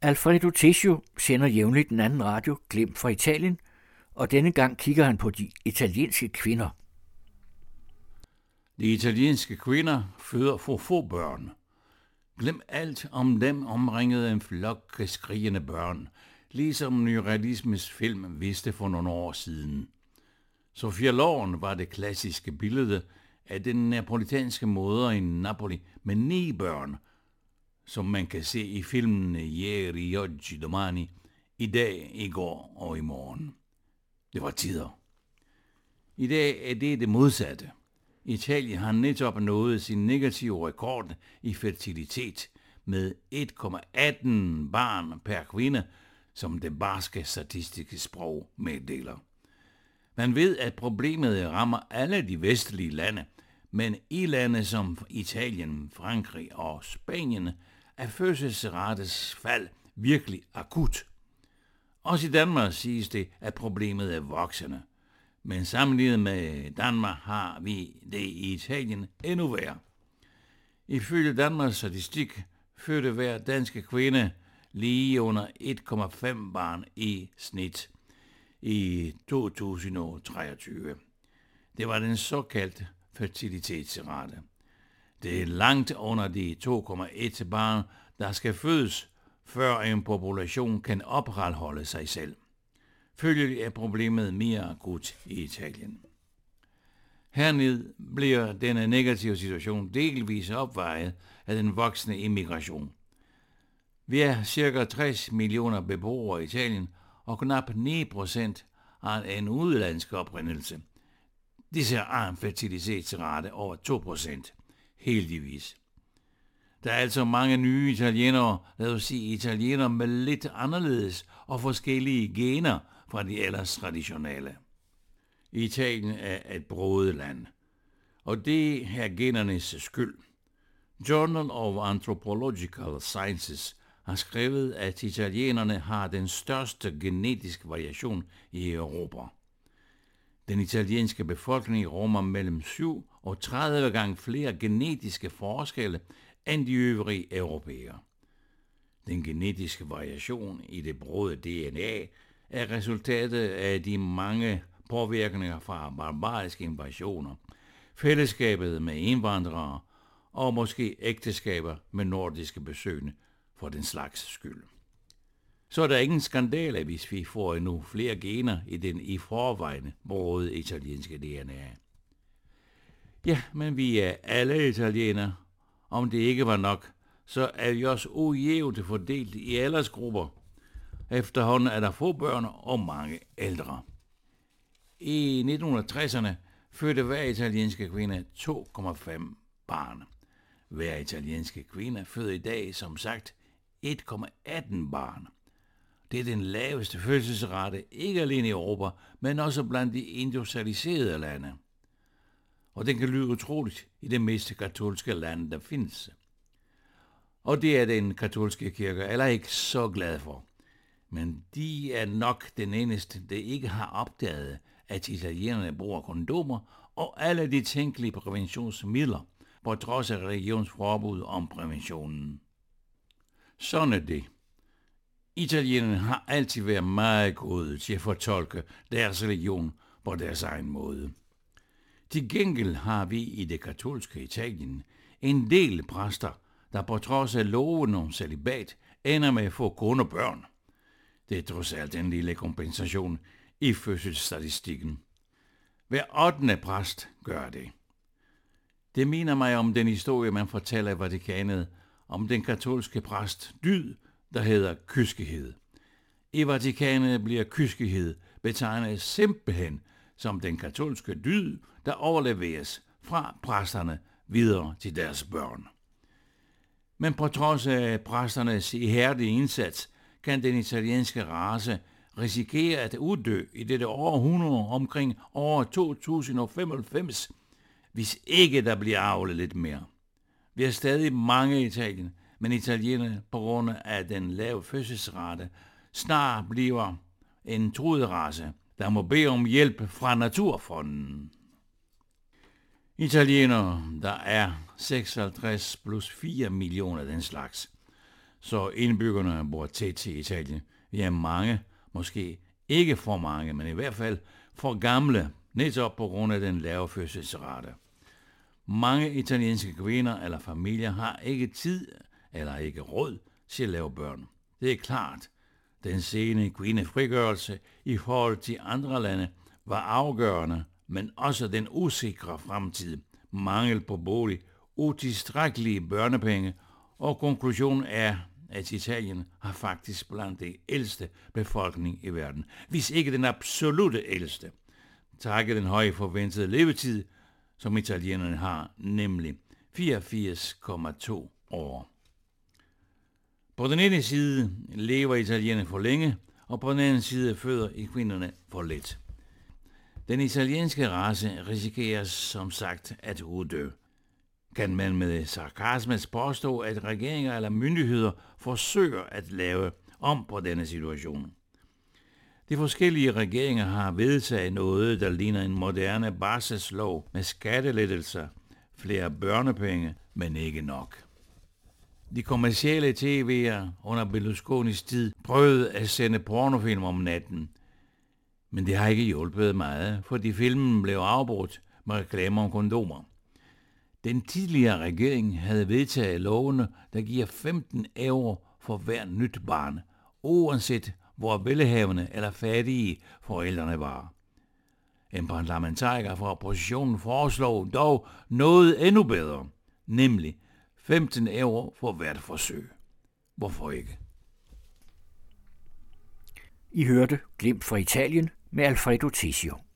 Alfredo Tessio sender jævnligt den anden radio, Glimt fra Italien, og denne gang kigger han på de italienske kvinder. De italienske kvinder føder for få børn. Glem alt om dem omringede en flok skrigende børn, ligesom nyrealismens film viste for nogle år siden. Sofia Loren var det klassiske billede af den napolitanske moder i Napoli med 9 børn, som man kan se i filmene Ieri, Oggi, Domani, i dag, i går og i morgen. Det var tider. I dag er det modsatte. Italien har netop nået sin negative rekord i fertilitet med 1,18 barn per kvinde, som det barske statistiske sprog meddeler. Man ved, at problemet rammer alle de vestlige lande, men i lande som Italien, Frankrig og Spanien er fødselsrates fald virkelig akut. Også i Danmark siges det, at problemet er voksende. Men sammenlignet med Danmark har vi det i Italien endnu værre. Ifølge Danmarks statistik fødte hver danske kvinde lige under 1,5 barn i snit i 2023. Det var den såkaldte fertilitetsrate. Det er langt under de 2,1 barn, der skal fødes, før en population kan opretholde sig selv. Følgelig er problemet mere akut i Italien. Hernede bliver denne negative situation delvis opvejet af den voksende immigration. Vi er ca. 60 millioner beboere i Italien, og knap 9% har en udenlandsk oprindelse. Disse har en fertilitetsrate over 2%, heldigvis. Der er altså mange nye italienere, lad os sige italienere med lidt anderledes og forskellige gener fra de ellers traditionelle. Italien er et broget land, og det er genernes skyld. Journal of Anthropological Sciences har skrevet, at italienerne har den største genetiske variation i Europa. Den italienske befolkning rummer mellem 7 og 30 gange flere genetiske forskelle end de øvrige europæere. Den genetiske variation i det brode DNA er resultatet af de mange påvirkninger fra barbariske invasioner, fællesskabet med indvandrere og måske ægteskaber med nordiske besøgende for den slags skyld. Så er der ingen skandale, hvis vi får endnu flere gener i den i forvejen brode italienske DNA. Ja, men vi er alle italienere. Om det ikke var nok, så er vi også ujævnt fordelt i aldersgrupper. Efterhånden er der få børn og mange ældre. I 1960'erne fødte hver italienske kvinde 2,5 barn. Hver italienske kvinde føder i dag, som sagt, 1,18 barn. Det er den laveste fødselsrate, ikke alene i Europa, men også blandt de industrialiserede lande. Og den kan lyde utroligt i det mest katolske land, der findes. Og det er den katolske kirke eller ikke så glad for. Men de er nok den eneste, der ikke har opdaget, at italienerne bruger kondomer og alle de tænkelige præventionsmidler, på trods af religionsforbud om præventionen. Sådan er det. Italienerne har altid været meget gode til at fortolke deres religion på deres egen måde. Til gengæld har vi i det katolske Italien en del præster, der på trods af loven om celibat ender med at få kone og børn. Det er trods alt en lille kompensation i fødselsstatistikken. Hver 8. præst gør det. Det minder mig om den historie, man fortæller i Vatikanet om den katolske præst dyd, der hedder kyskhed. I Vatikanet bliver kyskhed betegnet simpelthen som den katolske dyd, der overleveres fra præsterne videre til deres børn. Men på trods af præsternes ihærdige indsats, kan den italienske race risikere at uddø i dette århundrede omkring år 2095, hvis ikke der bliver avlet lidt mere. Vi har stadig mange i Italien, men italienerne på grund af den lave fødselsrate snart bliver en truet race, der må bede om hjælp fra Naturfonden. Italienere, der er 56 plus 4 millioner den slags. så indbyggerne bor tæt til Italien. Vi er mange, måske ikke for mange, men i hvert fald for gamle, netop på grund af den lave fødselsrate. Mange italienske kvinder eller familier har ikke tid eller ikke råd til at lave børn. Det er klart, den sene kvindefrigørelse i forhold til andre lande var afgørende, men også den usikre fremtid, mangel på bolig, utilstrækkelige børnepenge, og konklusionen er, at Italien har faktisk blandt de ældste befolkning i verden, hvis ikke den absolutte ældste, takket den høje forventede levetid, som italienerne har, nemlig 84,2 år. På den ene side lever italienerne for længe, og på den anden side føder i kvinderne for lidt. Den italienske race risikerer som sagt at uddø. Kan man med sarkasmes påstå, at regeringer eller myndigheder forsøger at lave om på denne situation? De forskellige regeringer har vedtaget noget, der ligner en moderne barselslov med skattelettelser, flere børnepenge, men ikke nok. De kommercielle tv'er under Berlusconis tid prøvede at sende pornofilm om natten, men det har ikke hjulpet meget, fordi filmen blev afbrudt med reklamer om kondomer. Den tidligere regering havde vedtaget lovene, der giver 15 euro for hver nyt barn, uanset hvor velhavende eller fattige forældrene var. En parlamentariker fra oppositionen foreslog dog noget endnu bedre, nemlig 15 euro for hvert forsøg. Hvorfor ikke? I hørte Glimt fra Italien med Alfredo Tessio.